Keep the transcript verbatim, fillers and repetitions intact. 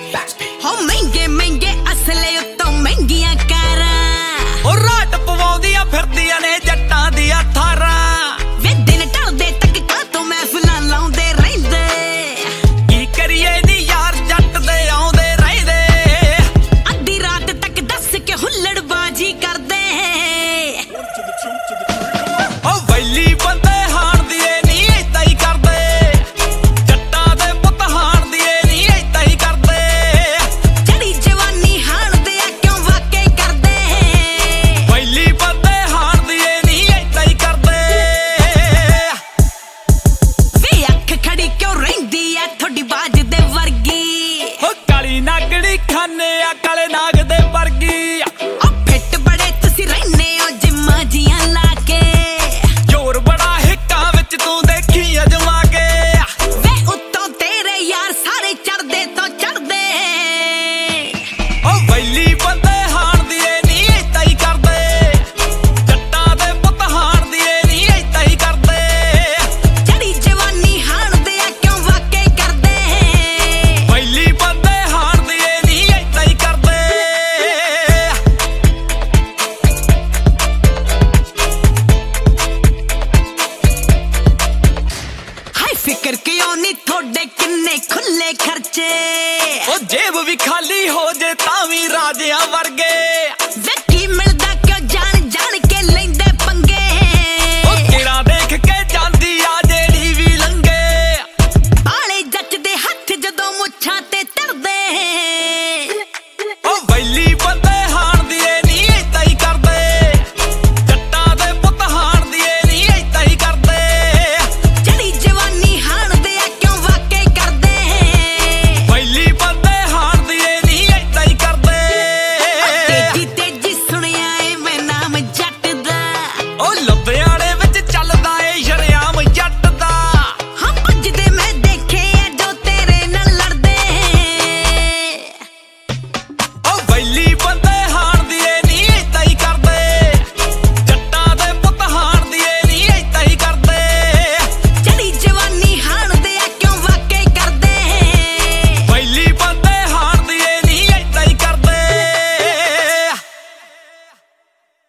ਹੋ ਮਹਿੰਗੇ ਮਹਿੰਗੇ ਅਸਲੇ ਉੱਤੋਂ ਮਹਿੰਗੀਆਂ ਕਾਰਾਂ, ਉਹ ਰਾਟ ਪਵਾਉਂਦੀਆਂ ਫਿਰਦੀਆਂ ਨੇ ਜੱਟਾਂ ਦੀਆਂ ਥਾਰਾਂ। ਵੇ ਦਿਨ ਢਲਦੇ ਤੱਕ ਕਾਤੋਂ ਮਹਿਫਿਲਾਂ ਲਾਉਂਦੇ ਰਹਿੰਦੇ, ਕੀ ਕਰੀਏ ਨੀ ਯਾਰ ਜੱਟ ਦੇ ਆਉਂਦੇ ਰਹਿੰਦੇ। ਅੱਧੀ ਰਾਤ ਤੱਕ ਦੱਸ ਕੇ ਹੁੱਲੜਬਾਜੀ ਕਰਦੇ। ਉਹ ਵੈਲੀ ਬੰਦੇ ਹਾਣ ਦੀਏ ਨੀ ਏਦਾਂ ਹੀ ਕਰਦੇ, ਜੱਟਾਂ ਦੇ ਪੁੱਤ ਹਾਣ ਦੀਏ ਨੀ ਏਦਾਂ ਹੀ ਕਰਦੇ। ਜਿਹੜੀ ਜਵਾਨੀ ਹਾਣਦੇ ਆ ਕਿਉਂ ਵਾਕੇ ਕਰਦੇ, ਵੈਲੀ ਬੰਦੇ ਹਾਣ ਦੀਏ ਨੀ ਏਦਾਂ ਹੀ ਕਰਦੇ। ਵੇ ਅੱਖ ਖੜੀ ਕਿਉਂ ਰਹਿੰਦੀ ਐ ਤੁਹਾਡੀ ਬਾਜ ਦੇ ਵਰਗੀ, ਉਹ ਕਾਲੀ ਨਾਗੜੀ ਖਾਨੇ ਆ ਕਾਲੇ ਨਾਗ ਦੇ ਵਰਗੀ। ਉਹ ਫਿੱਟ ਬੜੇ ਤੁਸੀਂ ਰਹਿੰਦੇ ਹੋ ਜਿੰਮਾਂ ਜੀਆਂ ਲਾ ਕੇ, ਜ਼ੋਰ ਬੜਾ ਹਿੱਕਾਂ ਵਿੱਚ ਤੂੰ ਦੇਖੀ ਅਜਮਾ ਕੇ। ਵੇ ਉੱਤੋਂ ਤੇਰੇ ਯਾਰ ਸਾਰੇ ਚੜਦੇ ਤੋਂ ਚੜਦੇ। ਉਹ ਵੈਲੀ ਬੰਦੇ ਹਾਣ ਦੀਏ ਨੀ ਏਦਾਂ ਹੀ ਕਰਦੇ, ਜੱਟਾਂ ਦੇ ਪੁੱਤ ਹਾਣ ਦੀਏ ਨੀ ਏਦਾਂ ਹੀ ਕਰਦੇ। ਜਿਹੜੀ ਜਵਾਨੀ ਹਾਣਦੇ ਆ ਕਿਉਂ ਵਾਕੇ ਕਰਦੇ, ਵੈਲੀ ਬੰਦੇ ਹਾਣ ਦੀਏ ਨੀ ਏਦਾਂ ਹੀ ਕਰਦੇ। ਹਾਏ ਫਿਕਰ ਕਿਉਂ ਨੀ ਤੁਹਾਡੇ ਕਿੰਨੇ ਖੁੱਲੇ ਖਰਚੇ, ਉਹ ਜੇਬ ਵੀ ਖਾਲੀ ਹੋ ਜੇ ਤਾਂ ਵੀ ਰਾਜਿਆਂ ਵਰਗੇ।